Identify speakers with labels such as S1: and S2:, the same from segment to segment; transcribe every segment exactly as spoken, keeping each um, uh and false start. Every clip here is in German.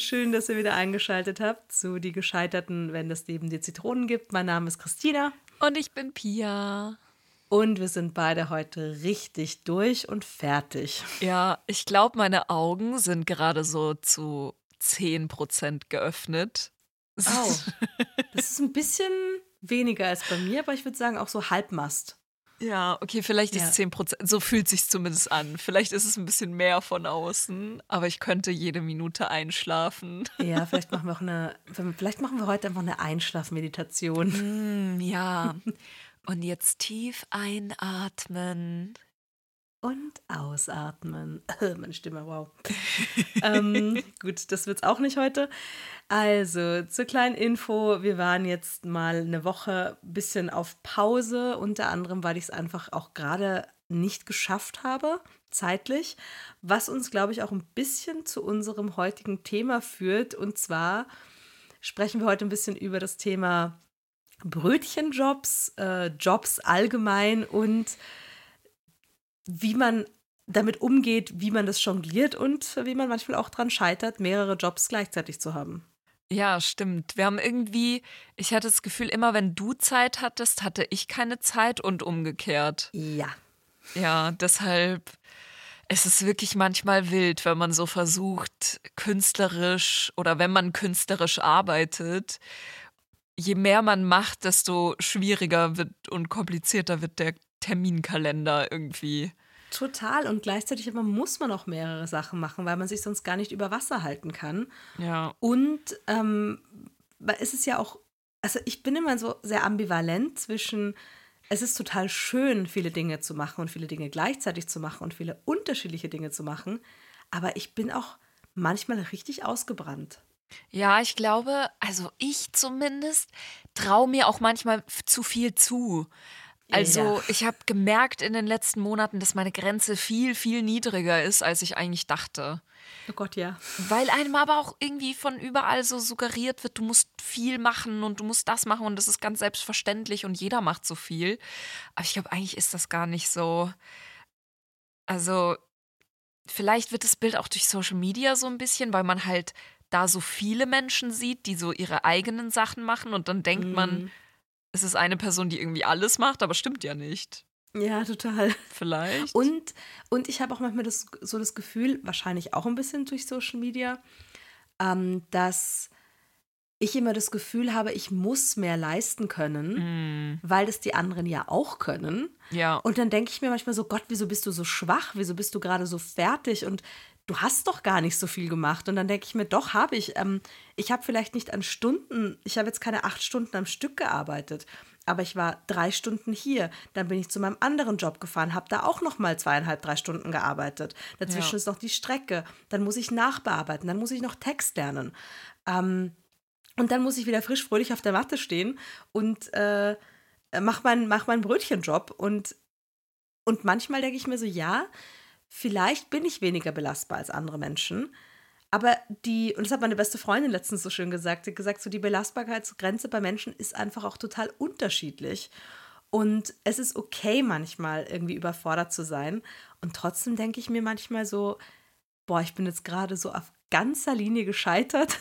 S1: schön, dass ihr wieder eingeschaltet habt zu Die Gescheiterten, wenn das Leben dir Zitronen gibt. Mein Name ist Christina.
S2: Und ich bin Pia.
S1: Und wir sind beide heute richtig durch und fertig.
S2: Ja, ich glaube, meine Augen sind gerade so zu zehn Prozent geöffnet.
S1: Oh, das ist ein bisschen weniger als bei mir, aber ich würde sagen auch so Halbmast.
S2: Ja, okay, vielleicht
S1: Ja.
S2: ist zehn Prozent, so fühlt sich zumindest an. Vielleicht ist es ein bisschen mehr von außen, aber ich könnte jede Minute einschlafen.
S1: Ja, vielleicht machen wir auch eine, vielleicht machen wir heute einfach eine Einschlafmeditation.
S2: Mm, ja, und jetzt tief einatmen.
S1: Und ausatmen. Meine Stimme, wow. ähm, gut, das wird's auch nicht heute. Also, zur kleinen Info, wir waren jetzt mal eine Woche ein bisschen auf Pause, unter anderem, weil ich es einfach auch gerade nicht geschafft habe, zeitlich, was uns, glaube ich, auch ein bisschen zu unserem heutigen Thema führt. Und zwar sprechen wir heute ein bisschen über das Thema Brötchenjobs, äh, Jobs allgemein und wie man damit umgeht, wie man das jongliert und wie man manchmal auch dran scheitert, mehrere Jobs gleichzeitig zu haben.
S2: Ja, stimmt. Wir haben irgendwie, ich hatte das Gefühl, immer wenn du Zeit hattest, hatte ich keine Zeit und umgekehrt.
S1: Ja.
S2: Ja, deshalb, es ist wirklich manchmal wild, wenn man so versucht, künstlerisch oder wenn man künstlerisch arbeitet. Je mehr man macht, desto schwieriger wird und komplizierter wird der Terminkalender irgendwie.
S1: Total. Und gleichzeitig aber muss man auch mehrere Sachen machen, weil man sich sonst gar nicht über Wasser halten kann.
S2: Ja.
S1: Und ähm, weil es ist ja auch, also ich bin immer so sehr ambivalent zwischen, es ist total schön, viele Dinge zu machen und viele Dinge gleichzeitig zu machen und viele unterschiedliche Dinge zu machen, aber ich bin auch manchmal richtig ausgebrannt.
S2: Ja, ich glaube, also ich zumindest traue mir auch manchmal f- zu viel zu. Also
S1: Ja.
S2: ich habe gemerkt in den letzten Monaten, dass meine Grenze viel, viel niedriger ist, als ich eigentlich dachte.
S1: Oh Gott, ja.
S2: Weil einem aber auch irgendwie von überall so suggeriert wird, du musst viel machen und du musst das machen und das ist ganz selbstverständlich und jeder macht so viel. Aber ich glaube, eigentlich ist das gar nicht so. Also vielleicht wird das Bild auch durch Social Media so ein bisschen, weil man halt da so viele Menschen sieht, die so ihre eigenen Sachen machen und dann denkt man,
S1: Mm.
S2: es ist eine Person, die irgendwie alles macht, aber stimmt ja nicht.
S1: Ja, total.
S2: Vielleicht.
S1: Und, und ich habe auch manchmal das, so das Gefühl, wahrscheinlich auch ein bisschen durch Social Media, ähm, dass ich immer das Gefühl habe, ich muss mehr leisten können,
S2: Mm,
S1: weil das die anderen ja auch können.
S2: ja,
S1: Und dann denke ich mir manchmal so, Gott, wieso bist du so schwach? Wieso bist du gerade so fertig? Und du hast doch gar nicht so viel gemacht. Und dann denke ich mir, doch, habe ich. Ähm, ich habe vielleicht nicht an Stunden, ich habe jetzt keine acht Stunden am Stück gearbeitet, aber ich war drei Stunden hier. Dann bin ich zu meinem anderen Job gefahren, habe da auch noch mal zweieinhalb, drei Stunden gearbeitet. Dazwischen
S2: ja.
S1: ist noch die Strecke. Dann muss ich nachbearbeiten, dann muss ich noch Text lernen. Ähm, und dann muss ich wieder frisch, fröhlich auf der Matte stehen und äh, mach meinen mach mein Brötchenjob. Und, und manchmal denke ich mir so, ja, vielleicht bin ich weniger belastbar als andere Menschen. Aber die, und das hat meine beste Freundin letztens so schön gesagt, sie hat gesagt, so die Belastbarkeitsgrenze bei Menschen ist einfach auch total unterschiedlich. Und es ist okay, manchmal irgendwie überfordert zu sein. Und trotzdem denke ich mir manchmal so, boah, ich bin jetzt gerade so auf ganzer Linie gescheitert,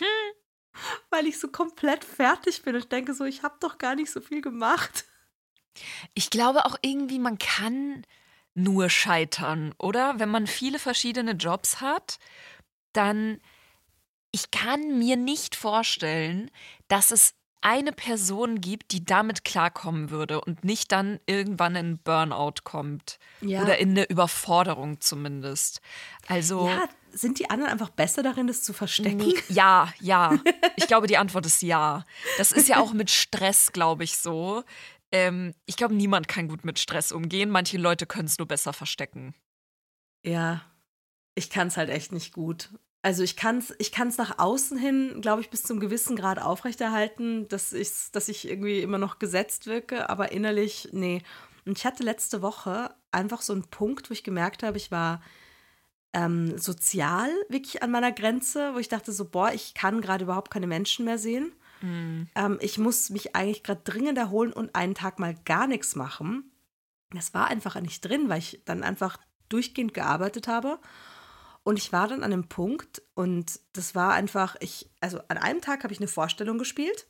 S1: weil ich so komplett fertig bin und denke so, ich habe doch gar nicht so viel gemacht.
S2: Ich glaube auch irgendwie, man kann nur scheitern, oder? Wenn man viele verschiedene Jobs hat, dann, ich kann mir nicht vorstellen, dass es eine Person gibt, die damit klarkommen würde und nicht dann irgendwann in Burnout kommt.
S1: Ja.
S2: Oder in eine Überforderung zumindest. Also,
S1: Ja, sind die anderen einfach besser darin, das zu verstecken?
S2: nee, ja, ja. Ich glaube, die Antwort ist ja. Das ist ja auch mit Stress, glaube ich, so. Ähm, ich glaube, niemand kann gut mit Stress umgehen. Manche Leute können es nur besser verstecken.
S1: Ja, ich kann es halt echt nicht gut. Also ich kann es ich kann's nach außen hin, glaube ich, bis zum gewissen Grad aufrechterhalten, dass ich, dass ich irgendwie immer noch gesetzt wirke, aber innerlich, nee. Und ich hatte letzte Woche einfach so einen Punkt, wo ich gemerkt habe, ich war ähm, sozial wirklich an meiner Grenze, wo ich dachte so, boah, ich kann gerade überhaupt keine Menschen mehr sehen.
S2: Mm,
S1: Ähm, ich muss mich eigentlich gerade dringend erholen und einen Tag mal gar nichts machen. Das war einfach nicht drin, weil ich dann einfach durchgehend gearbeitet habe. Und ich war dann an einem Punkt und das war einfach, ich, also an einem Tag habe ich eine Vorstellung gespielt.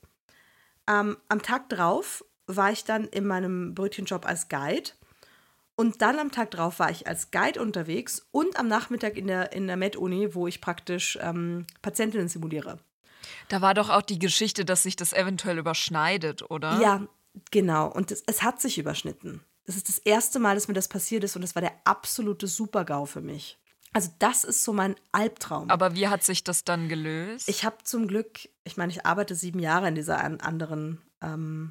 S1: Ähm, am Tag drauf war ich dann in meinem Brötchenjob als Guide. Und dann am Tag drauf war ich als Guide unterwegs und am Nachmittag in der, in der Med-Uni, wo ich praktisch ähm, Patientinnen simuliere.
S2: Da war doch auch die Geschichte, dass sich das eventuell überschneidet, oder?
S1: Ja, genau. Und es, es hat sich überschnitten. Das ist das erste Mal, dass mir das passiert ist und das war der absolute Super-GAU für mich. Also das ist so mein Albtraum.
S2: Aber wie hat sich das dann gelöst?
S1: Ich habe zum Glück, ich meine, ich arbeite sieben Jahre in dieser an- anderen, ähm,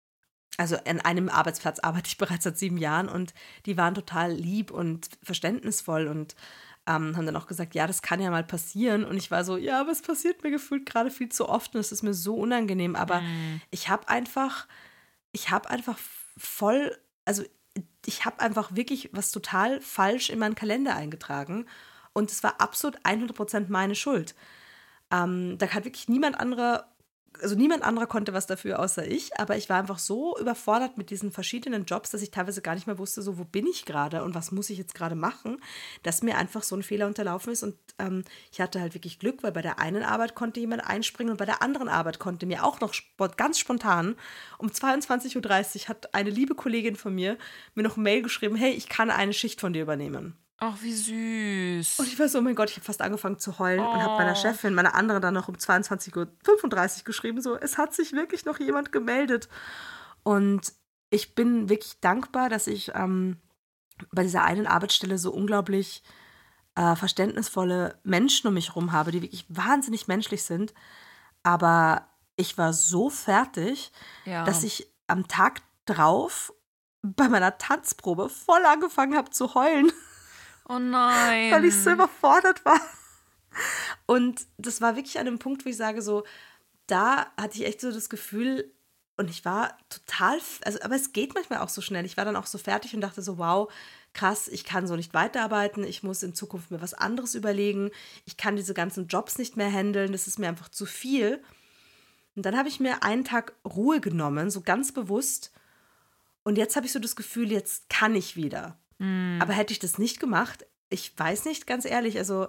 S1: also an einem Arbeitsplatz arbeite ich bereits seit sieben Jahren und die waren total lieb und verständnisvoll und ähm, haben dann auch gesagt, ja, das kann ja mal passieren. Und ich war so, ja, aber es passiert mir gefühlt gerade viel zu oft und es ist mir so unangenehm. Aber
S2: Mm.
S1: ich habe einfach, ich habe einfach voll, also ich habe einfach wirklich was total falsch in meinen Kalender eingetragen und es war absolut hundert Prozent meine Schuld. Ähm, da hat wirklich niemand anderer, also niemand anderer konnte was dafür außer ich, aber ich war einfach so überfordert mit diesen verschiedenen Jobs, dass ich teilweise gar nicht mehr wusste, so wo bin ich gerade und was muss ich jetzt gerade machen, dass mir einfach so ein Fehler unterlaufen ist und ähm, ich hatte halt wirklich Glück, weil bei der einen Arbeit konnte jemand einspringen und bei der anderen Arbeit konnte mir auch noch spo- ganz spontan um zweiundzwanzig Uhr dreißig hat eine liebe Kollegin von mir mir noch eine Mail geschrieben, hey, ich kann eine Schicht von dir übernehmen.
S2: Ach, wie süß.
S1: Und ich war so, oh mein Gott, ich habe fast angefangen zu heulen und habe meiner
S2: Oh.
S1: Chefin, meiner anderen dann noch um zweiundzwanzig Uhr fünfunddreißig geschrieben, so, es hat sich wirklich noch jemand gemeldet. Und ich bin wirklich dankbar, dass ich ähm, bei dieser einen Arbeitsstelle so unglaublich äh, verständnisvolle Menschen um mich herum habe, die wirklich wahnsinnig menschlich sind. Aber ich war so fertig,
S2: Ja.
S1: dass ich am Tag drauf bei meiner Tanzprobe voll angefangen habe zu heulen.
S2: Oh nein.
S1: Weil ich so überfordert war. Und das war wirklich an einem Punkt, wo ich sage, so, da hatte ich echt so das Gefühl, und ich war total, also, aber es geht manchmal auch so schnell. Ich war dann auch so fertig und dachte so, wow, krass, ich kann so nicht weiterarbeiten, ich muss in Zukunft mir was anderes überlegen, ich kann diese ganzen Jobs nicht mehr handeln, das ist mir einfach zu viel. Und dann habe ich mir einen Tag Ruhe genommen, so ganz bewusst. Und jetzt habe ich so das Gefühl, jetzt kann ich wieder.
S2: Mm.
S1: Aber hätte ich das nicht gemacht, ich weiß nicht, ganz ehrlich, also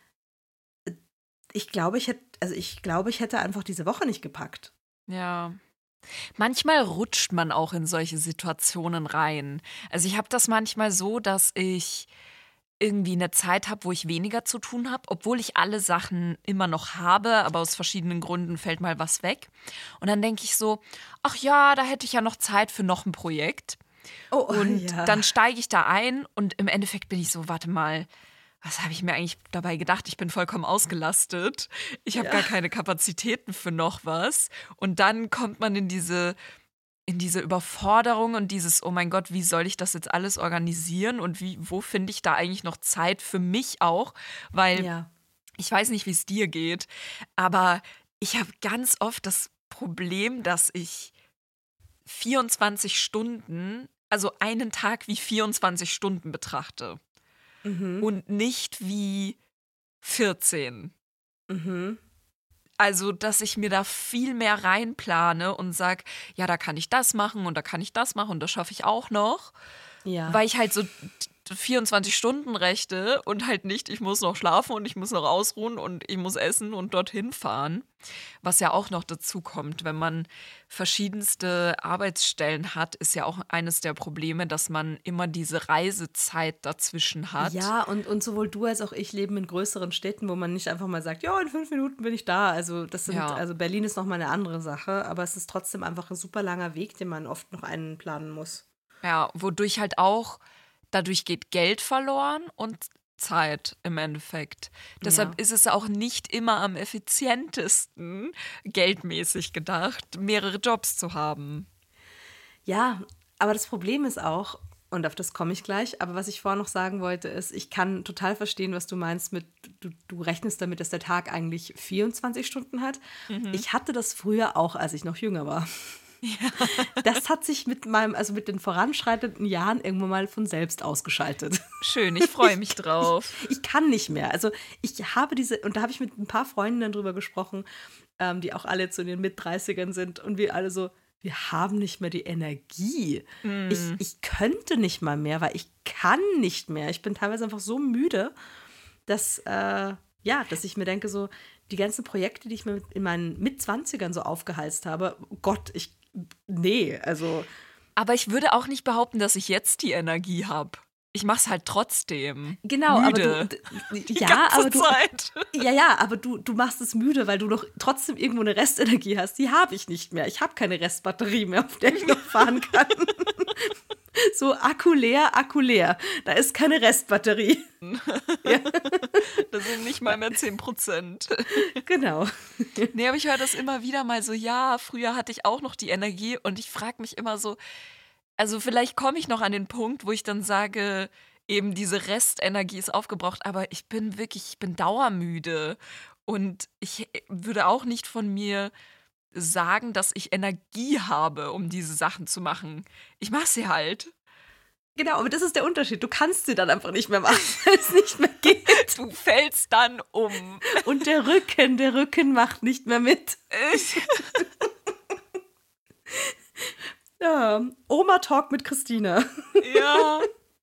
S1: ich glaube, ich hätte, also ich glaube, ich hätte einfach diese Woche nicht gepackt.
S2: Ja. Manchmal rutscht man auch in solche Situationen rein. Also ich habe das manchmal so, dass ich irgendwie eine Zeit habe, wo ich weniger zu tun habe, obwohl ich alle Sachen immer noch habe, aber aus verschiedenen Gründen fällt mal was weg. Und dann denke ich so, ach ja, da hätte ich ja noch Zeit für noch ein Projekt.
S1: Oh,
S2: Und
S1: ja.
S2: dann steige ich da ein und im Endeffekt bin ich so, warte mal, was habe ich mir eigentlich dabei gedacht? Ich bin vollkommen ausgelastet. Ich habe
S1: Ja.
S2: gar keine Kapazitäten für noch was. Und dann kommt man in diese, in diese Überforderung und dieses, oh mein Gott, wie soll ich das jetzt alles organisieren? Und wie, wo finde ich da eigentlich noch Zeit für mich auch? Weil
S1: Ja.
S2: ich weiß nicht, wie es dir geht, aber ich habe ganz oft das Problem, dass ich vierundzwanzig Stunden, also einen Tag wie vierundzwanzig Stunden betrachte
S1: Mhm.
S2: und nicht wie vierzehn.
S1: Mhm.
S2: Also, dass ich mir da viel mehr reinplane und sage, ja, da kann ich das machen und da kann ich das machen und das schaffe ich auch noch,
S1: Ja.
S2: weil ich halt so vierundzwanzig Stunden rechte und halt nicht, ich muss noch schlafen und ich muss noch ausruhen und ich muss essen und dorthin fahren. Was ja auch noch dazu kommt, wenn man verschiedenste Arbeitsstellen hat, ist ja auch eines der Probleme, dass man immer diese Reisezeit dazwischen hat.
S1: Ja, und, und sowohl du als auch ich leben in größeren Städten, wo man nicht einfach mal sagt, ja, in fünf Minuten bin ich da. Also das sind,
S2: Ja.
S1: also Berlin ist nochmal eine andere Sache, aber es ist trotzdem einfach ein super langer Weg, den man oft noch einplanen muss.
S2: Ja, wodurch halt auch, dadurch geht Geld verloren und Zeit im Endeffekt. Deshalb
S1: Ja.
S2: ist es auch nicht immer am effizientesten, geldmäßig gedacht, mehrere Jobs zu haben.
S1: Ja, aber das Problem ist auch, und auf das komme ich gleich, aber was ich vorher noch sagen wollte, ist, ich kann total verstehen, was du meinst mit, du, du rechnest damit, dass der Tag eigentlich vierundzwanzig Stunden hat.
S2: Mhm.
S1: Ich hatte das früher auch, als ich noch jünger war. Das hat sich mit meinem, also mit den voranschreitenden Jahren irgendwann mal von selbst ausgeschaltet.
S2: Schön, ich freue mich drauf.
S1: Ich kann nicht mehr. Also ich habe diese, und da habe ich mit ein paar Freundinnen drüber gesprochen, ähm, die auch alle zu den Mit-dreißigern sind und wir alle so, wir haben nicht mehr die Energie.
S2: Mm.
S1: Ich, ich könnte nicht mal mehr, weil ich kann nicht mehr. Ich bin teilweise einfach so müde, dass, äh, ja, dass ich mir denke, so die ganzen Projekte, die ich mir in meinen Mitzwanzigern so aufgehalst habe, oh Gott, ich, nee, also.
S2: Aber ich würde auch nicht behaupten, dass ich jetzt die Energie habe. Ich mach's halt trotzdem.
S1: Genau,
S2: müde.
S1: aber du, d-
S2: Die
S1: ja,
S2: ganze
S1: aber du,
S2: Zeit.
S1: ja, ja, aber du, du machst es müde, weil du noch trotzdem irgendwo eine Restenergie hast. Die habe ich nicht mehr. Ich habe keine Restbatterie mehr, auf der ich noch fahren kann. So Akku leer, Akku leer. Da ist keine Restbatterie. Ja,
S2: Das sind nicht mal mehr zehn Prozent.
S1: genau.
S2: Nee, aber ich höre das immer wieder mal so, ja, früher hatte ich auch noch die Energie und ich frage mich immer so, also vielleicht komme ich noch an den Punkt, wo ich dann sage, eben diese Restenergie ist aufgebraucht, aber ich bin wirklich, ich bin dauermüde und ich würde auch nicht von mir sagen, dass ich Energie habe, um diese Sachen zu machen. Ich mache sie halt.
S1: Genau, aber das ist der Unterschied. Du kannst sie dann einfach nicht mehr machen, weil es nicht mehr geht.
S2: Du fällst dann um.
S1: Und der Rücken, der Rücken macht nicht mehr mit. Ja, Oma-Talk mit Christina.
S2: Ja.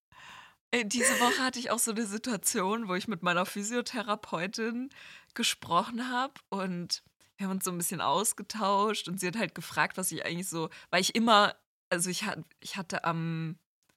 S2: Ey, diese Woche hatte ich auch so eine Situation, wo ich mit meiner Physiotherapeutin gesprochen habe und wir haben uns so ein bisschen ausgetauscht und sie hat halt gefragt, was ich eigentlich so, weil ich immer, also ich, hat, ich hatte am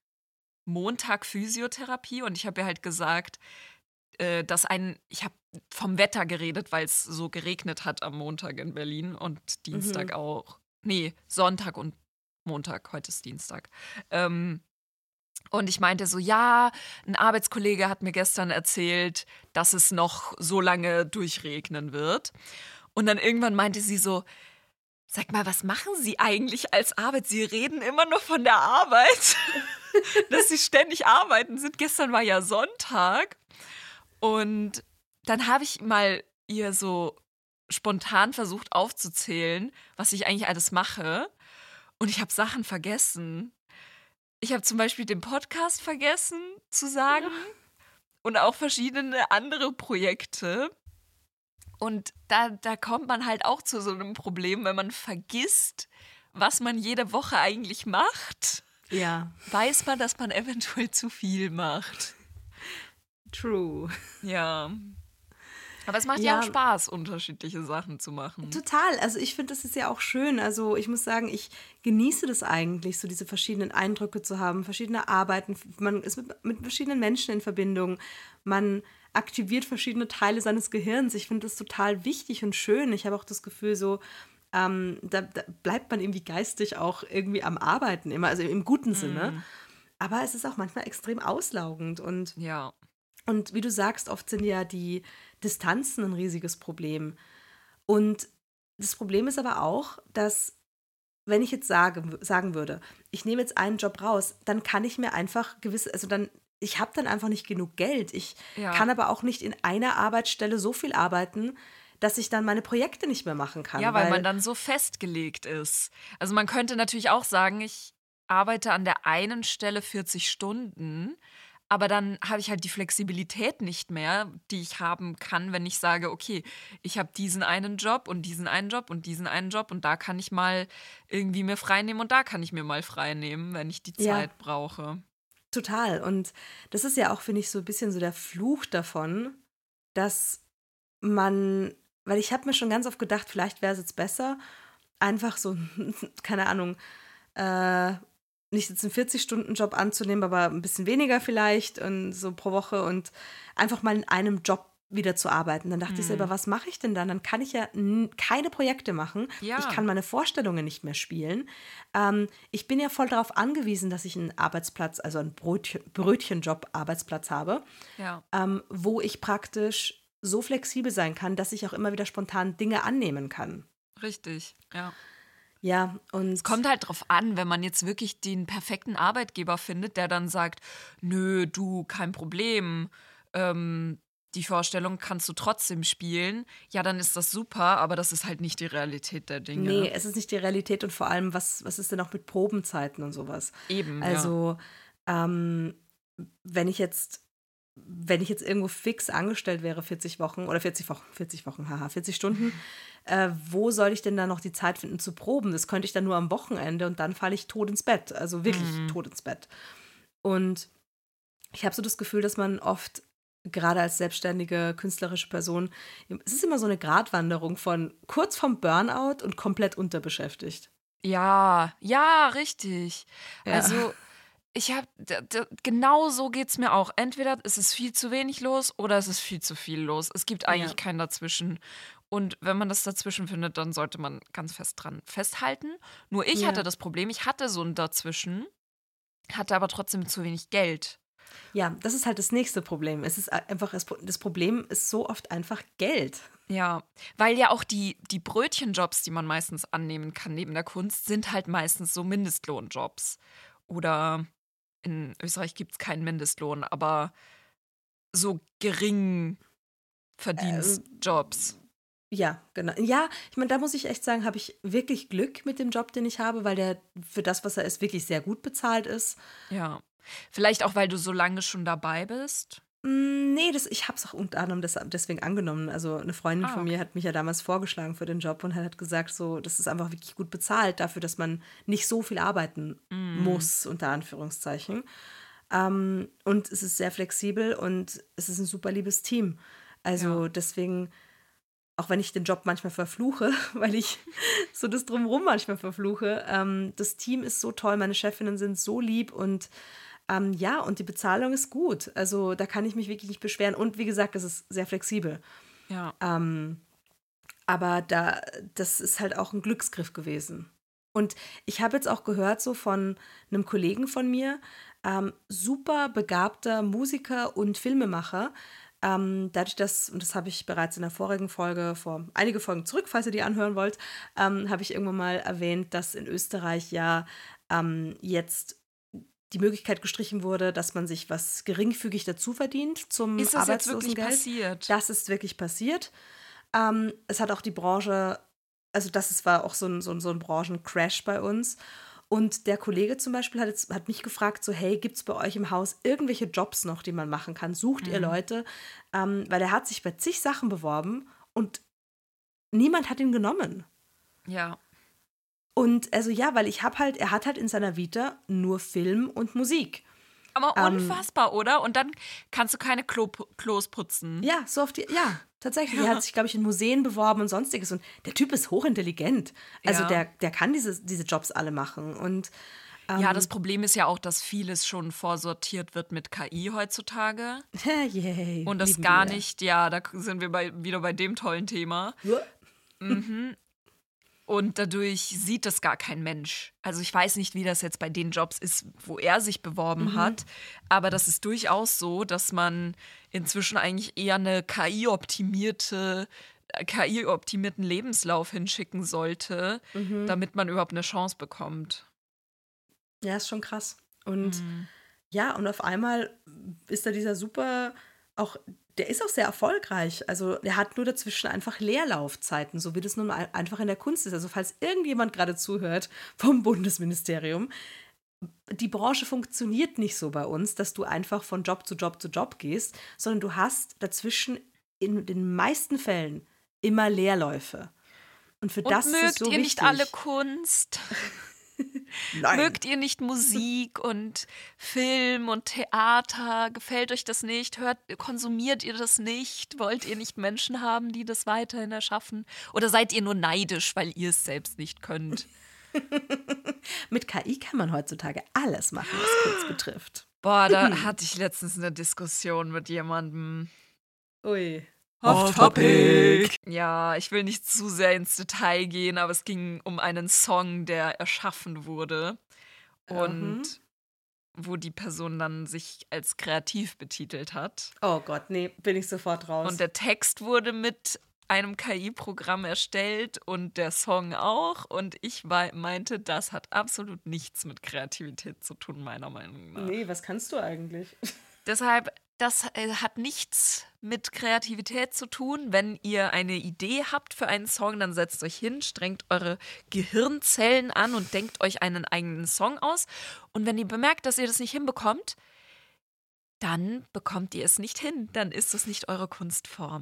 S2: Montag Physiotherapie und ich habe ihr halt gesagt, äh, dass ein, ich habe vom Wetter geredet, weil es so geregnet hat am Montag in Berlin und Dienstag
S1: Mhm.
S2: auch. Nee, Sonntag und Montag, heute ist Dienstag. Ähm, und ich meinte so, ja, ein Arbeitskollege hat mir gestern erzählt, dass es noch so lange durchregnen wird. Und dann irgendwann meinte sie so, sag mal, was machen Sie eigentlich als Arbeit? Sie reden immer nur von der Arbeit, dass Sie ständig arbeiten sind. Gestern war ja Sonntag. Und dann habe ich mal ihr so spontan versucht aufzuzählen, was ich eigentlich alles mache. Und ich habe Sachen vergessen. Ich habe zum Beispiel den Podcast vergessen zu sagen und auch verschiedene andere Projekte. Und da, da kommt man halt auch zu so einem Problem, wenn man vergisst, was man jede Woche eigentlich macht.
S1: Ja,
S2: Weiß man, dass man eventuell zu viel macht.
S1: true.
S2: Ja. Aber es macht ja,
S1: Ja.
S2: auch Spaß, unterschiedliche Sachen zu machen.
S1: Total. Also ich finde, das ist ja auch schön. Also ich muss sagen, ich genieße das eigentlich, so diese verschiedenen Eindrücke zu haben, verschiedene Arbeiten. Man ist mit, mit verschiedenen Menschen in Verbindung. Man aktiviert verschiedene Teile seines Gehirns. Ich finde das total wichtig und schön. Ich habe auch das Gefühl, so ähm, da, da bleibt man irgendwie geistig auch irgendwie am Arbeiten immer, also im guten Sinne.
S2: Mm.
S1: Aber es ist auch manchmal extrem auslaugend und
S2: Ja.
S1: Und wie du sagst, oft sind ja die Distanzen ein riesiges Problem. Und das Problem ist aber auch, dass, wenn ich jetzt sage, sagen würde, ich nehme jetzt einen Job raus, dann kann ich mir einfach gewisse, also dann, ich habe dann einfach nicht genug Geld. Ich
S2: Ja.
S1: kann aber auch nicht in einer Arbeitsstelle so viel arbeiten, dass ich dann meine Projekte nicht mehr machen kann.
S2: Ja, weil, man dann so festgelegt ist. Also man könnte natürlich auch sagen, ich arbeite an der einen Stelle vierzig Stunden, aber dann habe ich halt die Flexibilität nicht mehr, die ich haben kann, wenn ich sage, okay, ich habe diesen einen Job und diesen einen Job und diesen einen Job und da kann ich mal irgendwie mir frei nehmen und da kann ich mir mal frei nehmen, wenn ich die
S1: Ja.
S2: Zeit brauche.
S1: Total. Und das ist ja auch, finde ich, so ein bisschen so der Fluch davon, dass man, weil ich habe mir schon ganz oft gedacht, vielleicht wäre es jetzt besser, einfach so, keine Ahnung, äh, nicht jetzt einen vierzig-Stunden-Job anzunehmen, aber ein bisschen weniger vielleicht und so pro Woche und einfach mal in einem Job wieder zu arbeiten. Dann dachte ich selber, was mache ich denn dann? Dann kann ich ja n- keine Projekte machen.
S2: Ja.
S1: Ich kann meine Vorstellungen nicht mehr spielen. Ähm, ich bin ja voll darauf angewiesen, dass ich einen Arbeitsplatz, also einen Brötchen, Brötchenjob-Arbeitsplatz habe,
S2: Ja.
S1: ähm, wo ich praktisch so flexibel sein kann, dass ich auch immer wieder spontan Dinge annehmen kann.
S2: Richtig, ja.
S1: Ja, und
S2: Es kommt halt drauf an, wenn man jetzt wirklich den perfekten Arbeitgeber findet, der dann sagt, nö, du, kein Problem, ähm, die Vorstellung kannst du trotzdem spielen, ja, dann ist das super, aber das ist halt nicht die Realität der Dinge.
S1: nee, es ist nicht die Realität und vor allem, was, was ist denn auch mit Probenzeiten und sowas?
S2: Eben, ja.
S1: Also, ähm, wenn ich jetzt, wenn ich jetzt irgendwo fix angestellt wäre, vierzig Wochen oder vierzig Wochen, vierzig Wochen, haha, vierzig Stunden, äh, wo soll ich denn da noch die Zeit finden zu proben? Das könnte ich dann nur am Wochenende und dann falle ich tot ins Bett, also wirklich
S2: Mhm.
S1: tot ins Bett. Und ich habe so das Gefühl, dass man oft gerade als selbstständige künstlerische Person, es ist immer so eine Gratwanderung von kurz vorm Burnout und komplett unterbeschäftigt.
S2: Ja, ja, richtig.
S1: Ja,
S2: Also, ich habe, genau so geht es mir auch. Entweder ist es viel zu wenig los oder es ist viel zu viel los. Es gibt eigentlich
S1: ja,
S2: kein Dazwischen. Und wenn man das dazwischen findet, dann sollte man ganz fest dran festhalten. Nur ich hatte
S1: ja.
S2: das Problem, ich hatte so ein Dazwischen, hatte aber trotzdem zu wenig Geld.
S1: Ja, das ist halt das nächste Problem. Es ist einfach, das Pro- das Problem ist so oft einfach Geld.
S2: Ja, weil ja auch die, die Brötchenjobs, die man meistens annehmen kann neben der Kunst, sind halt meistens so Mindestlohnjobs. Oder in Österreich gibt es keinen Mindestlohn, aber so
S1: Ähm,
S2: Geringverdienstjobs.
S1: ja, genau. Ja, ich meine, da muss ich echt sagen, habe ich wirklich Glück mit dem Job, den ich habe, weil der für das, was er ist, wirklich sehr gut bezahlt ist.
S2: Ja. Vielleicht auch, weil du so lange schon dabei bist.
S1: Hm, ne, das ich habe es auch unter anderem des deswegen angenommen. Also, eine Freundin
S2: Ah,
S1: von mir
S2: okay.
S1: hat mich ja damals vorgeschlagen für den Job und hat gesagt so, das ist einfach wirklich gut bezahlt dafür, dass man nicht so viel arbeiten
S2: Mm,
S1: muss, unter Anführungszeichen. Ähm, und es ist sehr flexibel und es ist ein super liebes Team.
S2: ja.
S1: Also, deswegen, auch wenn ich den Job manchmal verfluche, weil ich so das Drumherum manchmal verfluche, ähm, das Team ist so toll, meine Chefinnen sind so lieb und ähm, ja, und die Bezahlung ist gut. Also da kann ich mich wirklich nicht beschweren. Und wie gesagt, das ist sehr flexibel.
S2: Ja.
S1: Ähm, aber da, das ist halt auch ein Glücksgriff gewesen. Und ich habe jetzt auch gehört, so von einem Kollegen von mir, ähm, super begabter Musiker und Filmemacher. Ähm, dadurch, dass, und das habe ich bereits in der vorigen Folge, vor einige Folgen zurück, falls ihr die anhören wollt, ähm, habe ich irgendwann mal erwähnt, dass in Österreich ja ähm, jetzt die Möglichkeit gestrichen wurde, dass man sich was geringfügig dazu verdient zum
S2: Ist das jetzt wirklich
S1: Arbeitslosengeld.
S2: passiert?
S1: Das ist wirklich passiert. Ähm, es hat auch die Branche, also das ist, war auch so ein, so ein, so ein Branchencrash bei uns. Und der Kollege zum Beispiel hat, jetzt, hat mich gefragt, so hey, gibt es bei euch im Haus irgendwelche Jobs noch, die man machen kann? Sucht ihr
S2: Mhm.
S1: Leute? Ähm, weil er hat sich bei zig Sachen beworben und niemand hat ihn genommen.
S2: Ja.
S1: Und also ja, weil ich habe halt, er hat halt in seiner Vita nur Film und Musik.
S2: Aber
S1: Ähm,
S2: unfassbar, oder? Und dann kannst du keine Klo Klos putzen.
S1: Ja, so auf die, ja, tatsächlich. Er hat
S2: Ja.
S1: sich, glaube ich, in Museen beworben und sonstiges. Und der Typ ist hochintelligent. Also
S2: Ja.
S1: der, der kann diese, diese Jobs alle machen. Und
S2: Ja, das
S1: ähm,
S2: Problem ist ja auch, dass vieles schon vorsortiert wird mit K I heutzutage.
S1: yay,
S2: Und das
S1: lieben
S2: gar
S1: wir.
S2: nicht, ja, da sind wir bei, wieder bei dem tollen Thema.
S1: Ja.
S2: Mhm. Und dadurch sieht das gar kein Mensch. Also ich weiß nicht, wie das jetzt bei den Jobs ist, wo er sich beworben
S1: Mhm.
S2: hat, aber das ist durchaus so, dass man inzwischen eigentlich eher eine K I-optimierte, K I-optimierten Lebenslauf hinschicken sollte,
S1: Mhm.
S2: damit man überhaupt eine Chance bekommt.
S1: Ja, ist schon krass. Und
S2: Mhm.
S1: ja, und auf einmal ist da dieser super, auch, der ist auch sehr erfolgreich. Also der hat nur dazwischen einfach Leerlaufzeiten, so wie das nun mal einfach in der Kunst ist. Also falls irgendjemand gerade zuhört vom Bundesministerium, die Branche funktioniert nicht so bei uns, dass du einfach von Job zu Job zu Job gehst, sondern du hast dazwischen in den meisten Fällen immer Leerläufe. Und für
S2: Und
S1: das ist es
S2: mögt
S1: so
S2: ihr nicht alle
S1: wichtig.
S2: Kunst?
S1: Nein.
S2: Mögt ihr nicht Musik und Film und Theater? Gefällt euch das nicht? Hört, konsumiert ihr das nicht? Wollt ihr nicht Menschen haben, die das weiterhin erschaffen? Oder seid ihr nur neidisch, weil ihr es selbst nicht könnt?
S1: Mit K I kann man heutzutage alles machen, was Kunst betrifft.
S2: Boah, da hatte ich letztens eine Diskussion mit jemandem.
S1: Ui.
S2: Off Topic. Ja, ich will nicht zu sehr ins Detail gehen, aber es ging um einen Song, der erschaffen wurde
S1: Mhm.
S2: und wo die Person dann sich als kreativ betitelt hat.
S1: Oh Gott, nee, bin ich sofort
S2: Und
S1: raus.
S2: der Text wurde mit einem K I-Programm erstellt und der Song auch. Und ich wei- meinte, das hat absolut nichts mit Kreativität zu tun, meiner Meinung nach.
S1: Nee, was kannst du eigentlich?
S2: Deshalb, das äh, hat nichts mit Kreativität zu tun. Wenn ihr eine Idee habt für einen Song, dann setzt euch hin, strengt eure Gehirnzellen an und denkt euch einen eigenen Song aus. Und wenn ihr bemerkt, dass ihr das nicht hinbekommt, dann bekommt ihr es nicht hin. Dann ist es nicht eure Kunstform.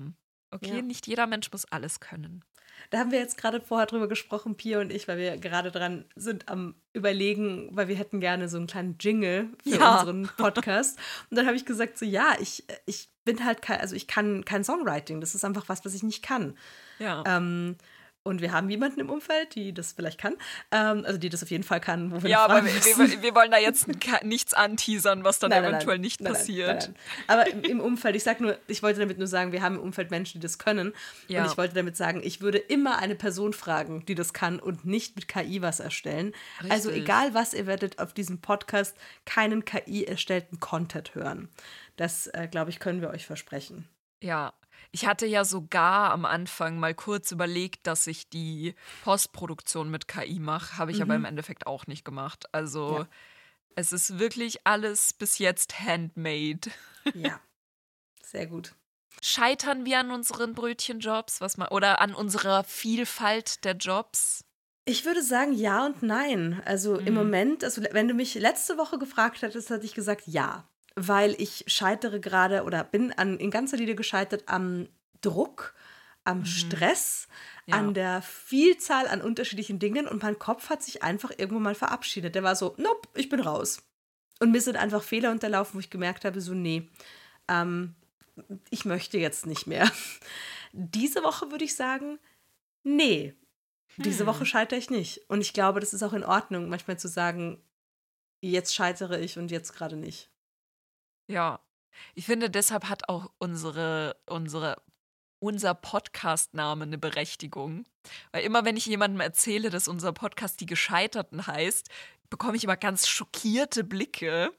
S2: Okay,
S1: Ja.
S2: nicht jeder Mensch muss alles können.
S1: Da haben wir jetzt gerade vorher drüber gesprochen, Pia und ich, weil wir gerade dran sind am Überlegen, weil wir hätten gerne so einen kleinen Jingle für
S2: Ja.
S1: unseren Podcast. Und dann habe ich gesagt, so ja, ich, ich bin halt kein, also ich kann kein Songwriting. Das ist einfach was, was ich nicht kann.
S2: Ja.
S1: Ähm, und wir haben jemanden im Umfeld, die das vielleicht kann. Ähm, also die das auf jeden Fall kann, wo wir
S2: Ja,
S1: noch
S2: aber
S1: fragen
S2: wir,
S1: müssen.
S2: wir, wir wollen da jetzt ke- nichts anteasern, was dann
S1: Nein, nein,
S2: eventuell
S1: nein.
S2: nicht
S1: Nein, nein,
S2: passiert.
S1: nein, nein. Aber im, im Umfeld, ich sag nur, ich wollte damit nur sagen, wir haben im Umfeld Menschen, die das können.
S2: Ja.
S1: Und ich wollte damit sagen, ich würde immer eine Person fragen, die das kann und nicht mit K I was erstellen. Also
S2: Richtig.
S1: egal was, ihr werdet auf diesem Podcast keinen K I-erstellten Content hören. Das, äh, glaube ich, können wir euch versprechen.
S2: Ja, ich hatte ja sogar am Anfang mal kurz überlegt, dass ich die Postproduktion mit K I mache, habe ich aber im Endeffekt auch nicht gemacht. Also
S1: Ja.
S2: es ist wirklich alles bis jetzt handmade.
S1: Ja, sehr gut.
S2: Scheitern wir an unseren Brötchenjobs, was mal oder an unserer Vielfalt der Jobs?
S1: Ich würde sagen ja und nein. Also im
S2: Mhm.
S1: Moment, also wenn du mich letzte Woche gefragt hättest, hätte ich gesagt ja. Weil ich scheitere gerade oder bin an, in ganzer Linie gescheitert am Druck, am Stress,
S2: Ja.
S1: an der Vielzahl an unterschiedlichen Dingen und mein Kopf hat sich einfach irgendwo mal verabschiedet. Der war so, nope, ich bin raus. Und mir sind einfach Fehler unterlaufen, wo ich gemerkt habe, so nee, ähm, ich möchte jetzt nicht mehr. Diese Woche würde ich sagen, nee, diese
S2: Hm.
S1: Woche scheitere ich nicht. Und ich glaube, das ist auch in Ordnung, manchmal zu sagen, jetzt scheitere ich und jetzt gerade nicht.
S2: Ja, ich finde, deshalb hat auch unsere, unsere, unser Podcast-Name eine Berechtigung. Weil immer, wenn ich jemandem erzähle, dass unser Podcast die Gescheiterten heißt, bekomme ich immer ganz schockierte Blicke.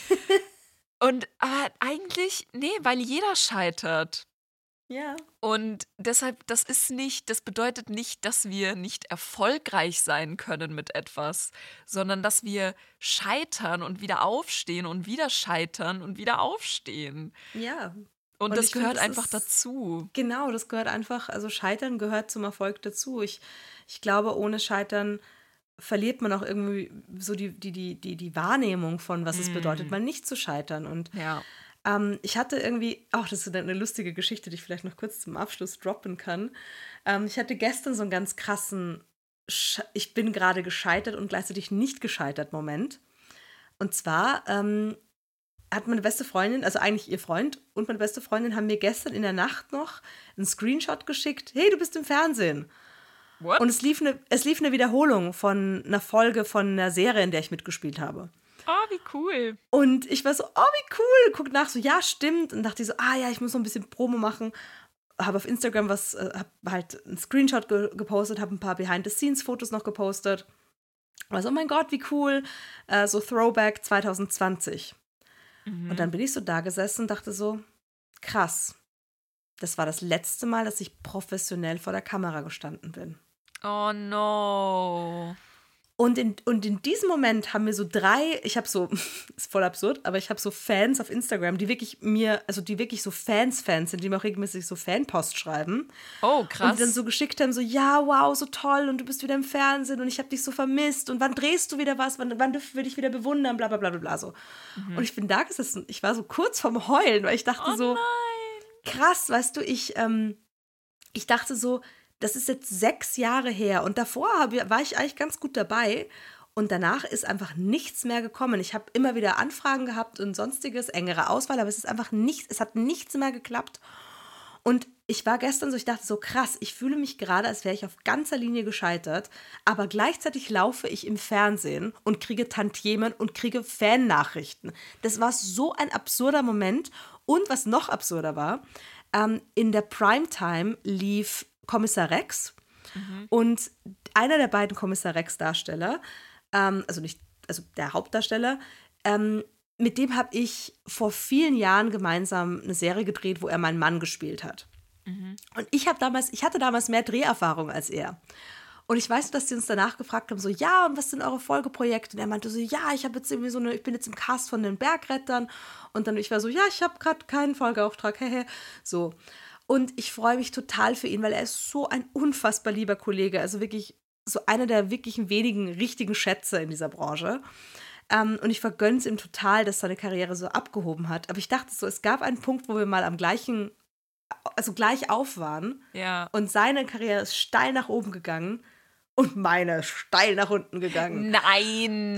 S2: Und aber eigentlich, nee, weil jeder scheitert.
S1: Ja.
S2: Und deshalb, das ist nicht, das bedeutet nicht, dass wir nicht erfolgreich sein können mit etwas, sondern dass wir scheitern und wieder aufstehen und wieder scheitern und wieder aufstehen.
S1: Ja.
S2: Und,
S1: Und
S2: das
S1: ich find,
S2: gehört
S1: das
S2: einfach
S1: ist-
S2: dazu.
S1: Genau, das gehört einfach, also Scheitern gehört zum Erfolg dazu. Ich, ich glaube, ohne Scheitern verliert man auch irgendwie so die, die, die, die, die Wahrnehmung von, was es bedeutet, mal nicht zu scheitern. Und
S2: Ja.
S1: ähm, ich hatte irgendwie, auch das ist eine lustige Geschichte, die ich vielleicht noch kurz zum Abschluss droppen kann. Ähm, ich hatte gestern so einen ganz krassen, Sch- ich bin gerade gescheitert und gleichzeitig nicht gescheitert Moment. Und zwar ähm, hat meine beste Freundin, also eigentlich ihr Freund und meine beste Freundin haben mir gestern in der Nacht noch einen Screenshot geschickt. Hey, du bist im Fernsehen.
S2: What?
S1: Und es lief eine, es lief eine Wiederholung von einer Folge von einer Serie, in der ich mitgespielt habe.
S2: Oh, wie cool.
S1: Und ich war so, oh, wie cool. Guck nach, so, ja, stimmt. Und dachte ich so, ah ja, ich muss noch ein bisschen Promo machen. Habe auf Instagram was, äh, hab halt einen Screenshot ge gepostet, habe ein paar Behind-the-Scenes-Fotos noch gepostet. War so, oh mein Gott, wie cool. Äh, so Throwback zwanzig zwanzig.
S2: Mhm.
S1: Und dann bin ich so da gesessen und dachte so, krass. Das war das letzte Mal, dass ich professionell vor der Kamera gestanden bin.
S2: Oh no.
S1: Und in, und in diesem Moment haben mir so drei, ich habe so, ist voll absurd, aber ich habe so Fans auf Instagram, die wirklich mir, also die wirklich so Fans-Fans sind, die mir auch regelmäßig so Fanpost schreiben.
S2: Oh,
S1: Und
S2: krass.
S1: die dann so geschickt haben, so, ja, wow, so toll und du bist wieder im Fernsehen und ich habe dich so vermisst und wann drehst du wieder was, wann, wann dürfen wir dich wieder bewundern, bla bla bla bla bla so. Und ich bin da gesessen, ich war so kurz vorm Heulen, weil ich dachte
S2: oh
S1: so,
S2: nein.
S1: krass, weißt du, ich, ähm, ich dachte so, das ist jetzt sechs Jahre her und davor hab, war ich eigentlich ganz gut dabei und danach ist einfach nichts mehr gekommen. Ich habe immer wieder Anfragen gehabt und sonstiges, engere Auswahl, aber es ist einfach nichts, es hat nichts mehr geklappt. Und ich war gestern so, ich dachte so, krass, ich fühle mich gerade, als wäre ich auf ganzer Linie gescheitert, aber gleichzeitig laufe ich im Fernsehen und kriege Tantiemen und kriege Fan-Nachrichten. Das war so ein absurder Moment. Und was noch absurder war, ähm, in der Primetime lief Kommissar Rex und einer der beiden Kommissar Rex-Darsteller, ähm, also nicht, also der Hauptdarsteller, ähm, mit dem habe ich vor vielen Jahren gemeinsam eine Serie gedreht, wo er meinen Mann gespielt hat. Und ich habe damals, ich hatte damals mehr Dreherfahrung als er. Und ich weiß, dass sie uns danach gefragt haben, so, ja, und was sind eure Folgeprojekte? Und er meinte so, ja, ich habe jetzt irgendwie so eine, ich bin jetzt im Cast von den Bergrettern. Und dann ich war so, ja, ich habe gerade keinen Folgeauftrag, hehe, so. Und ich freue mich total für ihn, weil er ist so ein unfassbar lieber Kollege, also wirklich so einer der wirklichen wenigen richtigen Schätze in dieser Branche. Ähm, und ich vergönne es ihm total, dass seine Karriere so abgehoben hat. Aber ich dachte so, es gab einen Punkt, wo wir mal am gleichen also gleich auf waren.
S2: Ja.
S1: Und seine Karriere ist steil nach oben gegangen und meine steil nach unten gegangen.
S2: Nein!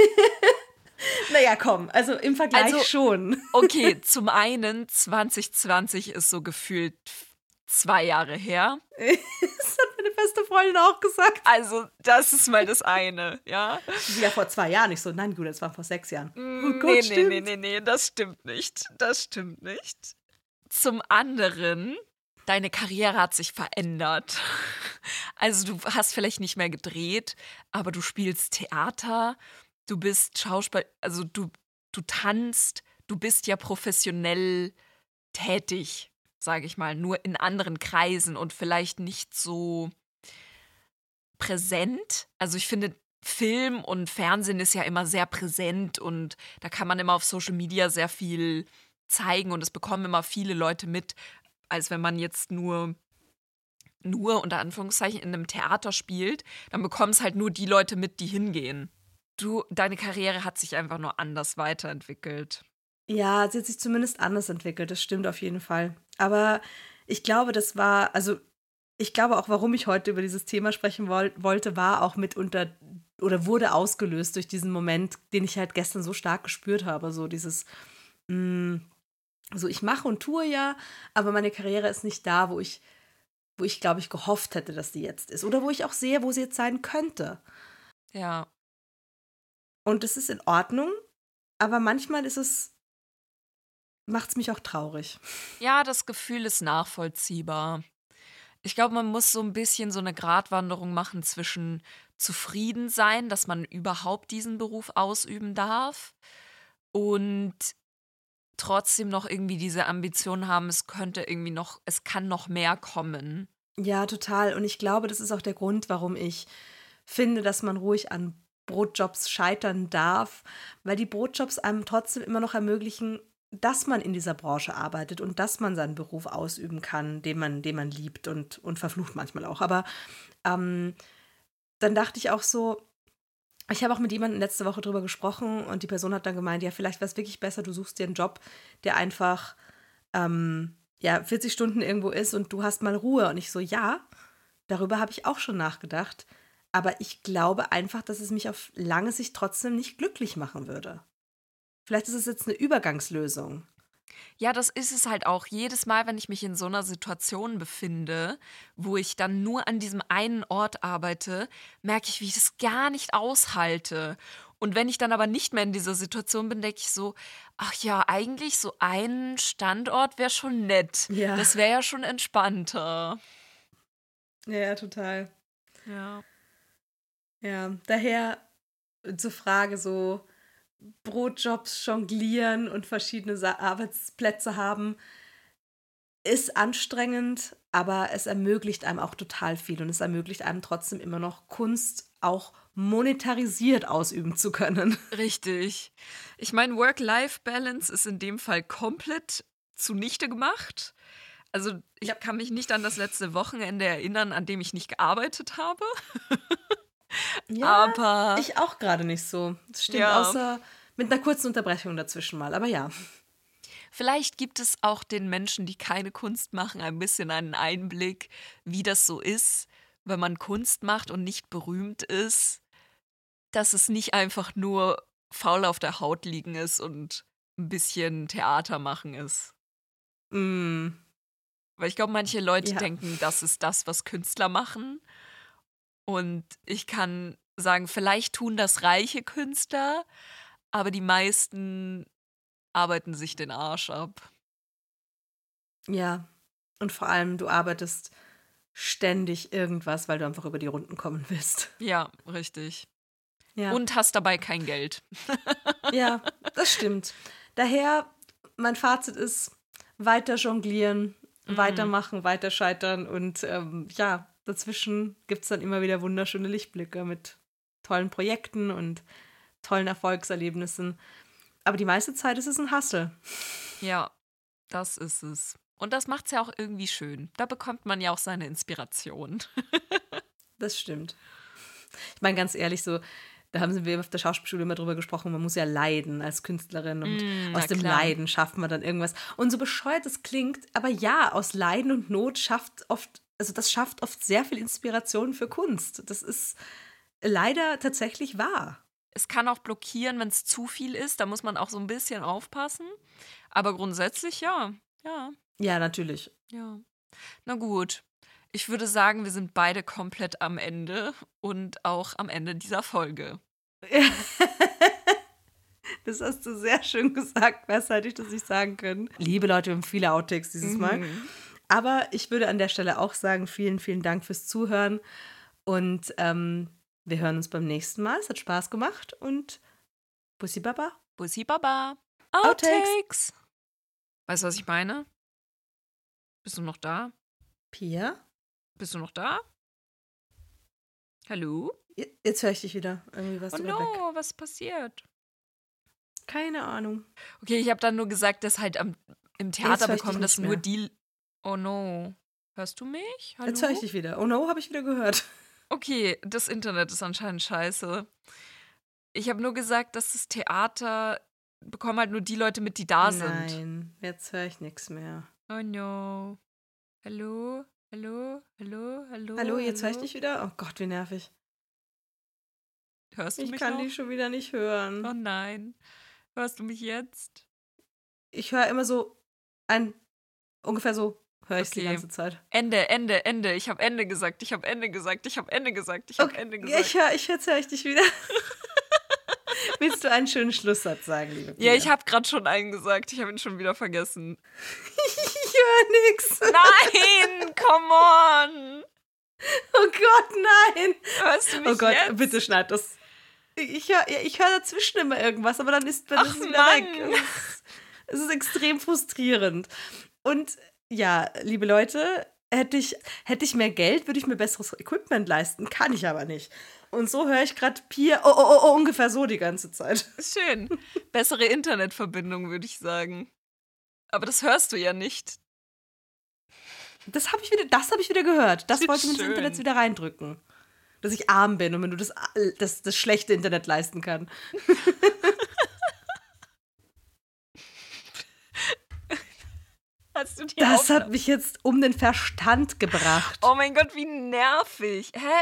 S1: Naja, komm, also im Vergleich
S2: Also,
S1: schon.
S2: Okay, zum einen, zwanzig zwanzig ist so gefühlt zwei Jahre her.
S1: Das hat meine beste Freundin auch gesagt.
S2: Also, das ist mal das eine, ja.
S1: Ja, vor zwei Jahren. Ich so, nein, gut, das war vor sechs Jahren.
S2: Oh Gott, nee, nee, nee, nee, nee, das stimmt nicht. Das stimmt nicht. Zum anderen, deine Karriere hat sich verändert. Also, du hast vielleicht nicht mehr gedreht, aber du spielst Theater, du bist Schauspiel, also du, du tanzt, du bist ja professionell tätig, sage ich mal, nur in anderen Kreisen und vielleicht nicht so präsent. Also ich finde, Film und Fernsehen ist ja immer sehr präsent und da kann man immer auf Social Media sehr viel zeigen und es bekommen immer viele Leute mit, als wenn man jetzt nur, nur unter Anführungszeichen in einem Theater spielt, dann bekommen es halt nur die Leute mit, die hingehen. Du, deine Karriere hat sich einfach nur anders weiterentwickelt.
S1: Ja, sie hat sich zumindest anders entwickelt, das stimmt auf jeden Fall. Aber ich glaube, das war, also ich glaube auch, warum ich heute über dieses Thema sprechen woll- wollte, war auch mitunter oder wurde ausgelöst durch diesen Moment, den ich halt gestern so stark gespürt habe. So dieses, mh, so ich mache und tue ja, aber meine Karriere ist nicht da, wo ich, wo ich glaube ich gehofft hätte, dass die jetzt ist. Oder wo ich auch sehe, wo sie jetzt sein könnte.
S2: Ja.
S1: Und das ist in Ordnung, aber manchmal ist es, macht es mich auch traurig.
S2: Ja, das Gefühl ist nachvollziehbar. Ich glaube, man muss so ein bisschen so eine Gratwanderung machen zwischen zufrieden sein, dass man überhaupt diesen Beruf ausüben darf und trotzdem noch irgendwie diese Ambition haben, es könnte irgendwie noch, es kann noch mehr kommen.
S1: Ja, total. Und ich glaube, das ist auch der Grund, warum ich finde, dass man ruhig an Brotjobs scheitern darf, weil die Brotjobs einem trotzdem immer noch ermöglichen, dass man in dieser Branche arbeitet und dass man seinen Beruf ausüben kann, den man, den man liebt und, und verflucht manchmal auch. Aber ähm, dann dachte ich auch so, ich habe auch mit jemandem letzte Woche drüber gesprochen und die Person hat dann gemeint, ja, vielleicht wäre es wirklich besser, du suchst dir einen Job, der einfach ähm, ja, vierzig Stunden irgendwo ist und du hast mal Ruhe. Und ich so, ja, darüber habe ich auch schon nachgedacht. Aber ich glaube einfach, dass es mich auf lange Sicht trotzdem nicht glücklich machen würde. Vielleicht ist es jetzt eine Übergangslösung.
S2: Ja, das ist es halt auch. Jedes Mal, wenn ich mich in so einer Situation befinde, wo ich dann nur an diesem einen Ort arbeite, merke ich, wie ich das gar nicht aushalte. Und wenn ich dann aber nicht mehr in dieser Situation bin, denke ich so, ach ja, eigentlich so ein Standort wäre schon nett.
S1: Ja.
S2: Das wäre ja schon entspannter.
S1: Ja, total.
S2: Ja.
S1: Ja, daher zur Frage so Brotjobs jonglieren und verschiedene Sa- Arbeitsplätze haben, ist anstrengend, aber es ermöglicht einem auch total viel und es ermöglicht einem trotzdem immer noch Kunst auch monetarisiert ausüben zu können.
S2: Richtig. Ich meine, Work-Life-Balance ist in dem Fall komplett zunichte gemacht. Also ich
S1: Ja.
S2: kann mich nicht an das letzte Wochenende erinnern, an dem ich nicht gearbeitet habe.
S1: Ja,
S2: Aber
S1: ich auch gerade nicht so. Das stimmt,
S2: Ja.
S1: außer mit einer kurzen Unterbrechung dazwischen mal, aber ja.
S2: vielleicht gibt es auch den Menschen, die keine Kunst machen, ein bisschen einen Einblick, wie das so ist, wenn man Kunst macht und nicht berühmt ist, dass es nicht einfach nur faul auf der Haut liegen ist und ein bisschen Theater machen ist.
S1: Mm,
S2: Weil ich glaube, manche Leute
S1: Ja.
S2: denken, das ist das, was Künstler machen. Und ich kann sagen, vielleicht tun das reiche Künstler, aber die meisten arbeiten sich den Arsch ab.
S1: ja. Und vor allem, du arbeitest ständig irgendwas, weil du einfach über die Runden kommen willst.
S2: Ja, richtig.
S1: Ja.
S2: Und hast dabei kein Geld.
S1: Ja, das stimmt. Daher, mein Fazit ist, weiter jonglieren,
S2: Mhm.
S1: weitermachen, weiter scheitern und ähm, ja, dazwischen gibt es dann immer wieder wunderschöne Lichtblicke mit tollen Projekten und tollen Erfolgserlebnissen. Aber die meiste Zeit ist es ein Hustle.
S2: Ja, das ist es. Und das macht's ja auch irgendwie schön. Da bekommt man ja auch seine Inspiration.
S1: Das stimmt. Ich meine, ganz ehrlich, so Da haben wir auf der Schauspielschule immer drüber gesprochen, man muss ja leiden als Künstlerin und
S2: Mm,
S1: aus
S2: na
S1: dem
S2: klar.
S1: Leiden schafft man dann irgendwas. Und so bescheuert es klingt, aber ja, aus Leiden und Not schafft oft, also das schafft oft sehr viel Inspiration für Kunst. Das ist leider tatsächlich wahr.
S2: Es kann auch blockieren, wenn es zu viel ist. Da muss man auch so ein bisschen aufpassen. Aber grundsätzlich ja. Ja,
S1: Ja, natürlich.
S2: ja. Na gut. Ich würde sagen, wir sind beide komplett am Ende und auch am Ende dieser Folge.
S1: Das hast du sehr schön gesagt. Besser hätte ich das nicht sagen können. Liebe Leute, wir haben viele Outtakes dieses Mal.
S2: Mhm.
S1: Aber ich würde an der Stelle auch sagen, vielen, vielen Dank fürs Zuhören. Und ähm, wir hören uns beim nächsten Mal. Es hat Spaß gemacht. Und Bussi Baba.
S2: Bussi Baba.
S1: Outtakes.
S2: Outtakes. Weißt du, was ich meine? Bist du noch da?
S1: Pia?
S2: Bist du noch da? Hallo?
S1: Jetzt höre ich dich wieder. Irgendwie warst
S2: Oh
S1: du grad weg.
S2: no, was ist passiert?
S1: Keine Ahnung.
S2: Okay, ich habe dann nur gesagt, dass halt am, im
S1: Jetzt
S2: Theater
S1: höre ich dich
S2: bekommen das
S1: nicht
S2: nur
S1: mehr.
S2: die. Oh no. Hörst du mich? Hallo?
S1: Jetzt höre ich dich wieder. Oh no, habe ich wieder gehört.
S2: Okay, das Internet ist anscheinend scheiße. Ich habe nur gesagt, dass das Theater bekommen halt nur die Leute mit, die da sind.
S1: Nein, jetzt höre ich nichts mehr.
S2: Oh no. Hallo? Hallo? Hallo? Hallo?
S1: Hallo, jetzt höre ich
S2: Hallo?
S1: dich wieder? Oh Gott, wie nervig.
S2: Hörst du
S1: Ich
S2: mich
S1: kann
S2: noch?
S1: dich schon wieder nicht hören.
S2: Oh nein. Hörst du mich jetzt?
S1: Ich höre immer so ein, ungefähr so höre ich die
S2: Okay.
S1: ganze Zeit.
S2: Ende, Ende, Ende. Ich habe Ende gesagt. Ich habe Ende gesagt. Ich habe Ende gesagt. Ich habe
S1: Okay,
S2: Ende
S1: ja,
S2: gesagt.
S1: ich höre, ich, jetzt höre ich dich wieder. Willst du einen schönen Schlusssatz sagen, liebe Pia?
S2: Ja, ich habe gerade schon einen gesagt. Ich habe ihn schon wieder vergessen.
S1: Ich höre nichts.
S2: Nein, come on.
S1: Oh Gott, nein.
S2: Hörst du mich
S1: Oh Gott,
S2: jetzt?
S1: bitte schneid das. Ich höre ich hör dazwischen immer irgendwas, aber dann ist, dann
S2: Ach,
S1: ist es wieder
S2: Mann.
S1: weg. Es ist, es ist extrem frustrierend. Und ja, liebe Leute, hätte ich, hätte ich mehr Geld, würde ich mir besseres Equipment leisten. Kann ich aber nicht. Und so höre ich gerade Pia, oh, oh, oh, oh, ungefähr so die ganze Zeit.
S2: Schön. Bessere Internetverbindung, würde ich sagen. Aber das hörst du ja nicht.
S1: Das habe ich wieder, das habe ich wieder gehört. Das wollte mir das
S2: Schön.
S1: Internet wieder reindrücken. Dass ich arm bin und wenn du das, das, das schlechte Internet leisten kann.
S2: Hast du die
S1: Das
S2: Aufnahme-
S1: hat mich jetzt um den Verstand gebracht.
S2: Oh mein Gott, wie nervig. Hä?